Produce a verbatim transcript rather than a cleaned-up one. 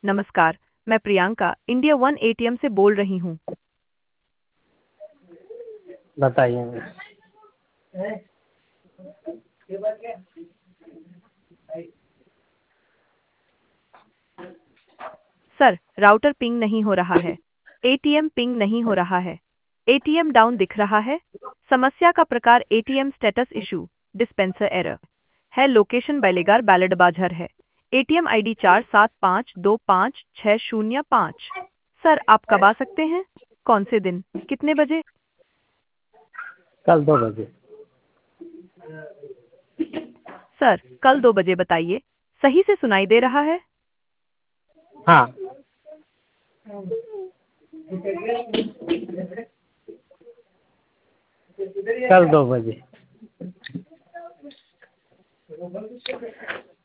नमस्कार, मैं Priyanka India one ATM से बोल रही हूँ। बताइए। सर, राउटर पिंग नहीं हो रहा है। एटीएम पिंग नहीं हो रहा है। एटीएम डाउन दिख रहा है। समस्या का प्रकार ATM status issue, dispenser error है। लोकेशन बैलेगार बैलेड बाजार है। एटीएम आईडी चार सात पाँच दो पाँच छः शून्य पाँच। सर, आप कब आ सकते हैं? कौन से दिन? कितने बजे? कल दो बजे। सर, कल दो बजे बताइए। सही से सुनाई दे रहा है? हाँ। कल दो बजे।